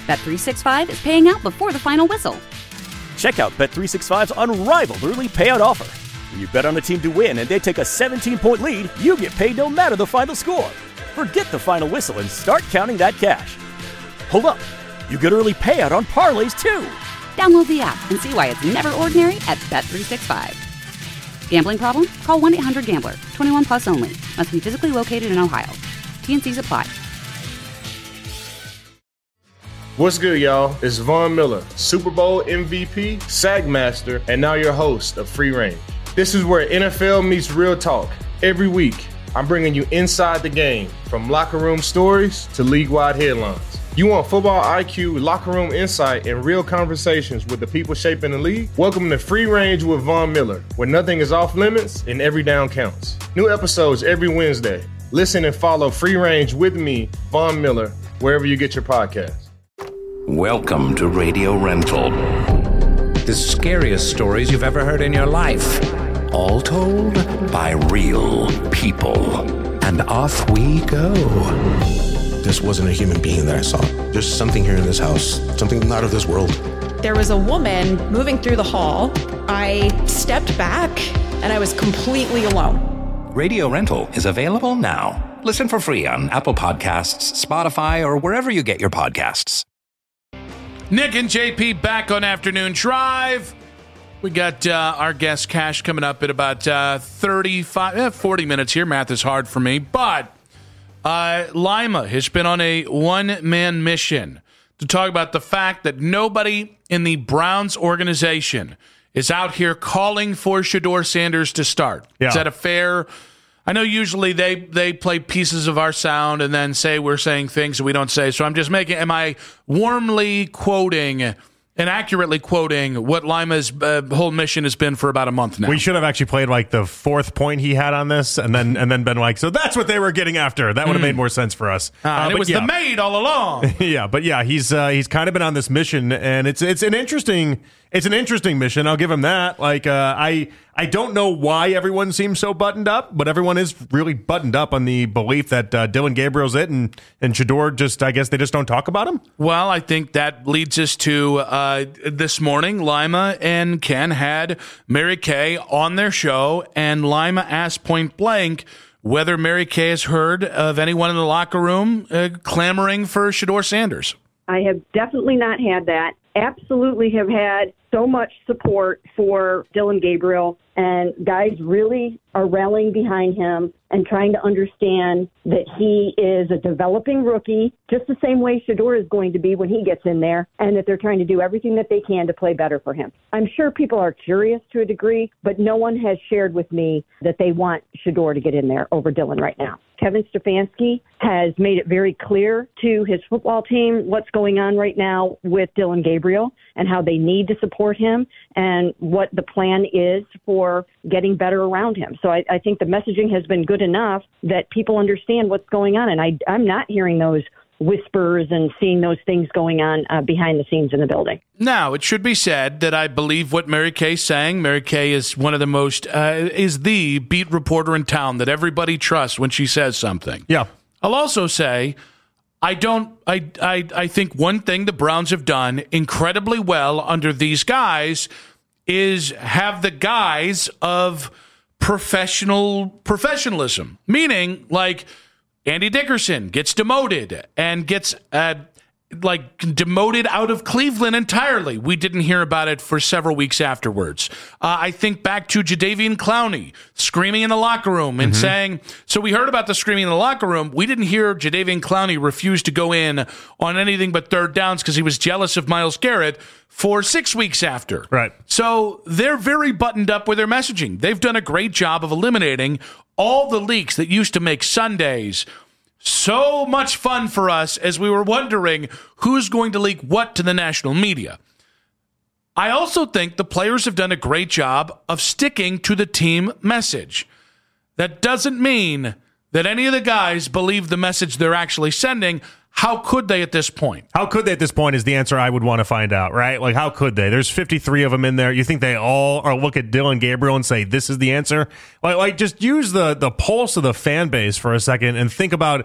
Bet365 is paying out before the final whistle. Check out Bet365's unrivaled early payout offer. When you bet on a team to win and they take a 17-point lead, you get paid no matter the final score. Forget the final whistle and start counting that cash. Hold up. You get early payout on parlays, too. Download the app and see why it's never ordinary at Bet365. Gambling problem? Call 1-800-GAMBLER. 21 plus only. Must be physically located in Ohio. T&Cs apply. What's good, y'all? It's Von Miller, Super Bowl MVP, Sack Master, and now your host of Free Range. This is where NFL meets real talk. Every week, I'm bringing you inside the game, from locker room stories to league-wide headlines. You want football IQ, locker room insight, and real conversations with the people shaping the league? Welcome to Free Range with Von Miller, where nothing is off limits and every down counts. New episodes every Wednesday. Listen and follow Free Range with me, Von Miller, wherever you get your podcasts. Welcome to Radio Rental. The scariest stories you've ever heard in your life. All told by real people. And off we go. This wasn't a human being that I saw. There's something here in this house, something not of this world. There was a woman moving through the hall. I stepped back and I was completely alone. Radio Rental is available now. Listen for free on Apple Podcasts, Spotify, or wherever you get your podcasts. Nick and JP back on Afternoon Drive. We got our guest Cash coming up in about 40 minutes here. Math is hard for me, but Lima has been on a one-man mission to talk about the fact that nobody in the Browns organization is out here calling for Shedeur Sanders to start. Yeah. Is that a fair? I know usually they play pieces of our sound and then say we're saying things that we don't say. So I'm just am I warmly quoting and accurately quoting what Lima's whole mission has been for about a month now? We should have actually played like the fourth point he had on this and then been like, so that's what they were getting after. That would have made more sense for us. And it was the maid all along. Yeah, but yeah, he's kind of been on this mission, and it's an interesting mission. I'll give him that. Like I don't know why everyone seems so buttoned up, but everyone is really buttoned up on the belief that Dillon Gabriel's it, and Shedeur just, I guess they just don't talk about him. Well, I think that leads us to this morning. Lima and Ken had Mary Kay on their show, and Lima asked point blank whether Mary Kay has heard of anyone in the locker room clamoring for Shedeur Sanders. I have definitely not had that. Absolutely have had so much support for Dillon Gabriel, and guys really are rallying behind him and trying to understand that he is a developing rookie, just the same way Shedeur is going to be when he gets in there, and that they're trying to do everything that they can to play better for him. I'm sure people are curious to a degree, but no one has shared with me that they want Shedeur to get in there over Dillon right now. Kevin Stefanski has made it very clear to his football team what's going on right now with Dillon Gabriel and how they need to support him and what the plan is for getting better around him. So I think the messaging has been good enough that people understand what's going on. And I'm not hearing those whispers and seeing those things going on behind the scenes in the building. Now, it should be said that I believe what Mary Kay's saying. Mary Kay is one of the most, is the beat reporter in town that everybody trusts when she says something. Yeah. I'll also say, I think one thing the Browns have done incredibly well under these guys is have the guise of professionalism, meaning like Andy Dickerson gets demoted and gets demoted out of Cleveland entirely. We didn't hear about it for several weeks afterwards. I think back to Jadeveon Clowney screaming in the locker room and saying, so we heard about the screaming in the locker room. We didn't hear Jadeveon Clowney refuse to go in on anything but third downs because he was jealous of Myles Garrett for 6 weeks after. Right. So they're very buttoned up with their messaging. They've done a great job of eliminating all the leaks that used to make Sundays so much fun for us as we were wondering who's going to leak what to the national media. I also think the players have done a great job of sticking to the team message. That doesn't mean that any of the guys believe the message they're actually sending. How could they at this point? How could they at this point is the answer I would want to find out, right? Like, how could they? There's 53 of them in there. You think they all are look at Dillon Gabriel and say, this is the answer? Like just use the pulse of the fan base for a second and think about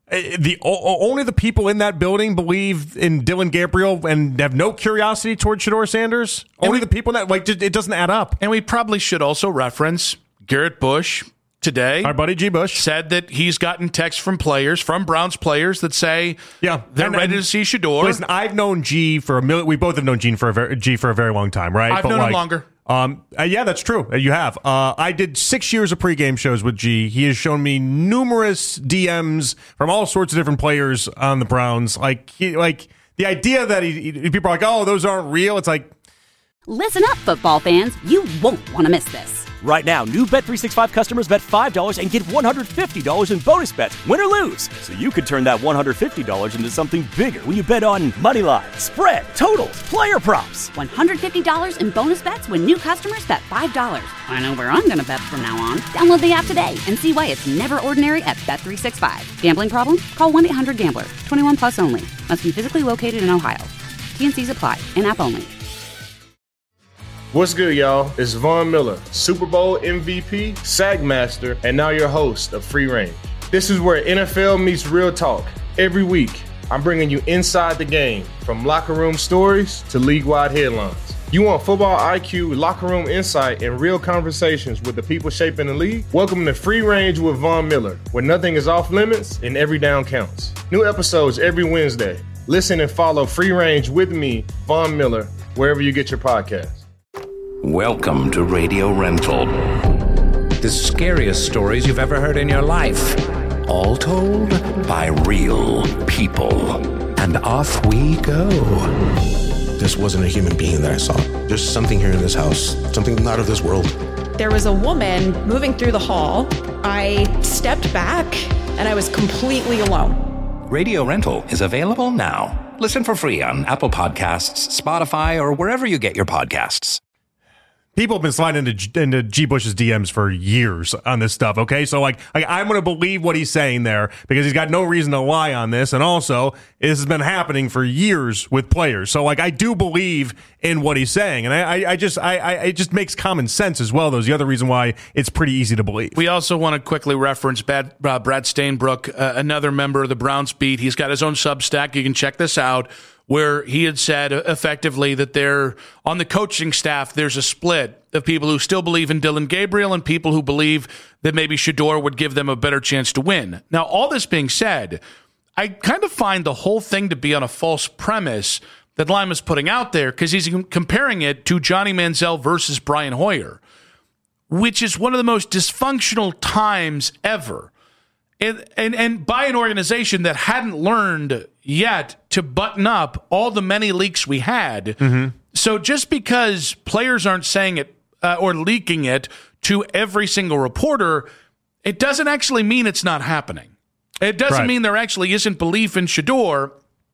Only the people in that building believe in Dylan Gabriel and have no curiosity towards Shedeur Sanders. Only the people that it doesn't add up. And we probably should also reference Garrett Bush today. Our buddy G. Bush said that he's gotten texts from Browns players that say they're ready to see Shedeur. Listen, I've known G for we both have known G for a very long time, right? I've known him longer. Yeah, that's true. You have. I did 6 years of pregame shows with G. He has shown me numerous DMs from all sorts of different players on the Browns. The idea that people are like, oh, those aren't real. It's like, listen up, football fans. You won't want to miss this. Right now, new Bet365 customers bet $5 and get $150 in bonus bets, win or lose. So you could turn that $150 into something bigger when you bet on money line, spread, totals, player props. $150 in bonus bets when new customers bet $5. I know where I'm going to bet from now on. Download the app today and see why it's never ordinary at Bet365. Gambling problem? Call 1-800-GAMBLER. 21 plus only. Must be physically located in Ohio. T&Cs apply. In-app only. What's good, y'all? It's Von Miller, Super Bowl MVP, SAG Master, and now your host of Free Range. This is where NFL meets real talk. Every week, I'm bringing you inside the game, from locker room stories to league-wide headlines. You want football IQ, locker room insight, and real conversations with the people shaping the league? Welcome to Free Range with Von Miller, where nothing is off limits and every down counts. New episodes every Wednesday. Listen and follow Free Range with me, Von Miller, wherever you get your podcasts. Welcome to Radio Rental. The scariest stories you've ever heard in your life. All told by real people. And off we go. This wasn't a human being that I saw. There's something here in this house, something not of this world. There was a woman moving through the hall. I stepped back and I was completely alone. Radio Rental is available now. Listen for free on Apple Podcasts, Spotify, or wherever you get your podcasts. People have been sliding into G. Bush's DMs for years on this stuff, okay? So, I'm going to believe what he's saying there because he's got no reason to lie on this. And also, this has been happening for years with players. So, I do believe in what he's saying. And it just makes common sense as well. There's the other reason why it's pretty easy to believe. We also want to quickly reference Brad Stainbrook, another member of the Browns beat. He's got his own Substack. You can check this out, where he had said effectively that on the coaching staff, there's a split of people who still believe in Dylan Gabriel and people who believe that maybe Shedeur would give them a better chance to win. Now, all this being said, I kind of find the whole thing to be on a false premise that Lima's putting out there because he's comparing it to Johnny Manziel versus Brian Hoyer, which is one of the most dysfunctional times ever. And by an organization that hadn't learned yet to button up all the many leaks we had. Mm-hmm. So just because players aren't saying it or leaking it to every single reporter, it doesn't actually mean it's not happening. It doesn't mean there actually isn't belief in Shedeur.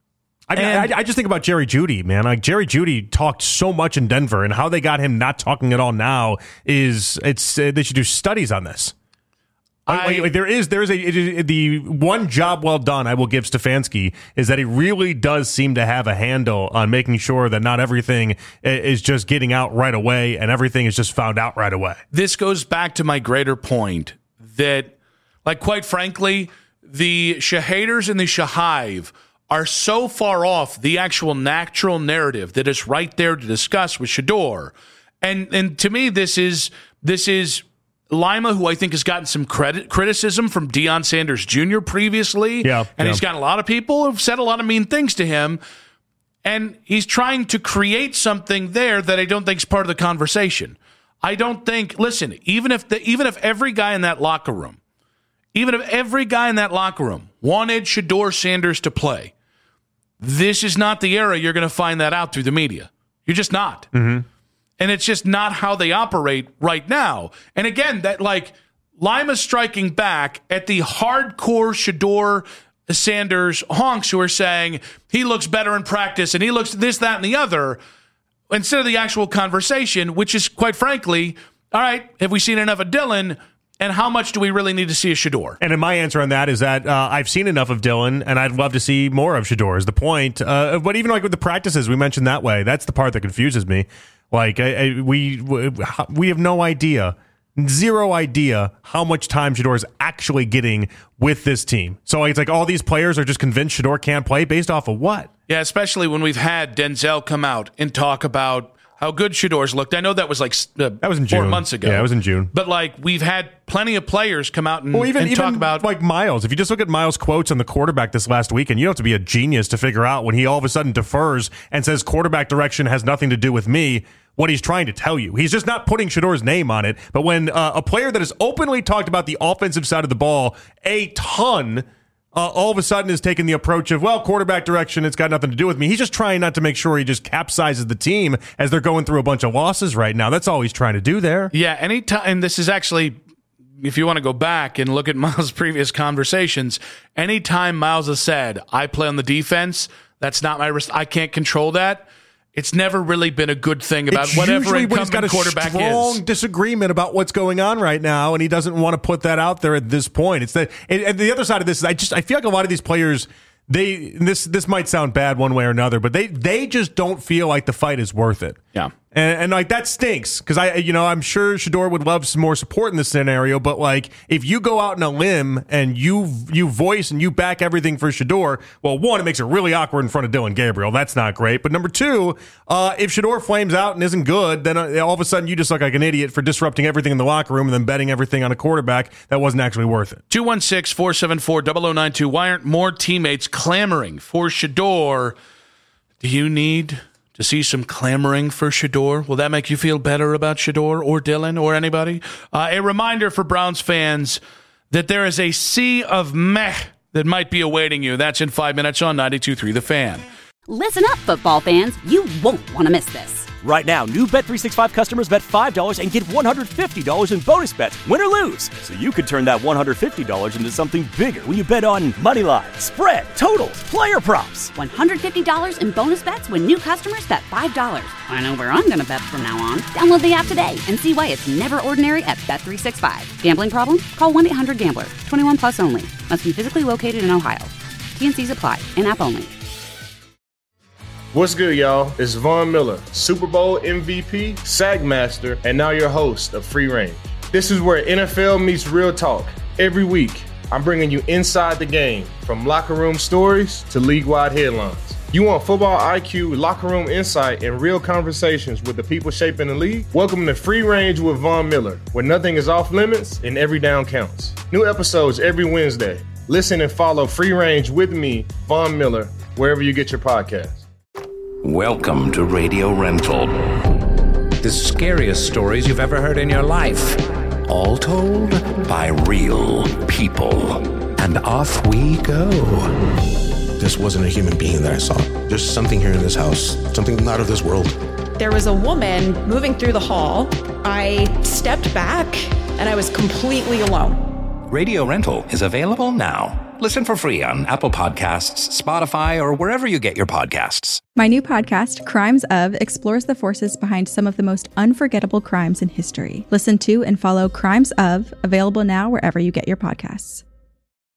I just think about Jerry Jeudy, man. Like, Jerry Jeudy talked so much in Denver, and how they got him not talking at all now they should do studies on this. The one job well done I will give Stefanski is that he really does seem to have a handle on making sure that not everything is just getting out right away and everything is just found out right away. This goes back to my greater point that, quite frankly, the Shahaders and the Shahive are so far off the actual natural narrative that is right there to discuss with Shedeur. And to me, this is Lima, who I think has gotten some criticism from Deion Sanders Jr. previously. He's gotten a lot of people who've said a lot of mean things to him. And he's trying to create something there that I don't think is part of the conversation. I don't think, listen, even if every guy in that locker room wanted Shedeur Sanders to play, this is not the era you're going to find that out through the media. You're just not. Mm-hmm. And it's just not how they operate right now. And again, that Lima's striking back at the hardcore Shedeur Sanders honks who are saying he looks better in practice and he looks this, that, and the other, instead of the actual conversation, which is, quite frankly, all right, have we seen enough of Dylan? And how much do we really need to see of Shedeur? And my answer on that is that I've seen enough of Dylan, and I'd love to see more of Shedeur is the point. But even with the practices, we mentioned that way. That's the part that confuses me. We have no idea zero idea how much time Shedeur is actually getting with this team. So it's like all these players are just convinced Shedeur can't play based off of what? Yeah, especially when we've had Denzel come out and talk about how good Shedeur's looked. I know that was like that was in June. 4 months ago. Yeah, it was in June. But like we've had plenty of players come out and, even talk about like Miles. If you just look at Miles' quotes on the quarterback this last week, and you don't have to be a genius to figure out when he all of a sudden defers and says quarterback direction has nothing to do with me, what he's trying to tell you. He's just not putting Shedeur's name on it. But when a player that has openly talked about the offensive side of the ball a ton, all of a sudden is taking the approach of, well, quarterback direction, it's got nothing to do with me. He's just trying not to make sure he just capsizes the team as they're going through a bunch of losses right now. That's all he's trying to do there. Yeah, anytime, and this is actually, if you want to go back and look at Miles' previous conversations, anytime Miles has said, I play on the defense, that's not my risk, I can't control that, it's never really been a good thing about it's whatever incumbent quarterback is. He's got a strong disagreement about what's going on right now, and he doesn't want to put that out there at this point. It's that, and the other side of this is I feel like a lot of these players, this might sound bad one way or another, but they just don't feel like the fight is worth it. Yeah. And like that stinks because I'm sure Shedeur would love some more support in this scenario, but like if you go out on a limb and you voice and you back everything for Shedeur, well, one, it makes it really awkward in front of Dillon Gabriel. That's not great. But number two, if Shedeur flames out and isn't good, then all of a sudden you just look like an idiot for disrupting everything in the locker room and then betting everything on a quarterback that wasn't actually worth it. 216-474-0092. Why aren't more teammates clamoring for Shedeur? Do you need to see some clamoring for Shedeur? Will that make you feel better about Shedeur or Dillon or anybody? A reminder for Browns fans that there is a sea of meh that might be awaiting you. That's in 5 minutes on 92.3 The Fan. Listen up, football fans. You won't want to miss this. Right now, new Bet365 customers bet $5 and get $150 in bonus bets, win or lose. So you could turn that $150 into something bigger when you bet on moneyline, spread, totals, player props. $150 in bonus bets when new customers bet $5. I know where I'm going to bet from now on. Download the app today and see why it's never ordinary at Bet365. Gambling problem? Call 1-800-GAMBLER. 21 plus only. Must be physically located in Ohio. T&Cs apply. In-app only. What's good, y'all? It's Von Miller, Super Bowl MVP, SAG Master, and now your host of Free Range. This is where NFL meets real talk. Every week, I'm bringing you inside the game, from locker room stories to league-wide headlines. You want football IQ, locker room insight, and real conversations with the people shaping the league? Welcome to Free Range with Von Miller, where nothing is off limits and every down counts. New episodes every Wednesday. Listen and follow Free Range with me, Von Miller, wherever you get your podcasts. Welcome to Radio Rental. The scariest stories you've ever heard in your life. All told by real people. And off we go. This wasn't a human being that I saw. There's something here in this house, something not of this world. There was a woman moving through the hall. I stepped back and I was completely alone. Radio Rental is available now. Listen for free on Apple Podcasts, Spotify, or wherever you get your podcasts. My new podcast, Crimes Of, explores the forces behind some of the most unforgettable crimes in history. Listen to and follow Crimes Of, available now wherever you get your podcasts.